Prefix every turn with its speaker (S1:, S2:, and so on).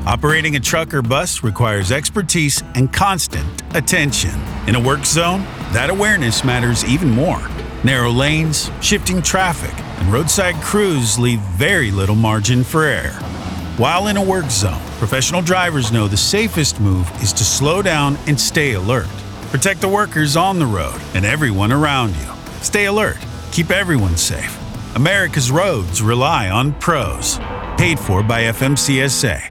S1: Operating a truck or bus requires expertise and constant attention. In a work zone, that awareness matters even more. Narrow lanes, shifting traffic, and roadside crews leave very little margin for error. While in a work zone, professional drivers know the safest move is to slow down and stay alert. Protect the workers on the road and everyone around you. Stay alert. Keep everyone safe. America's roads rely on pros. Paid for by FMCSA.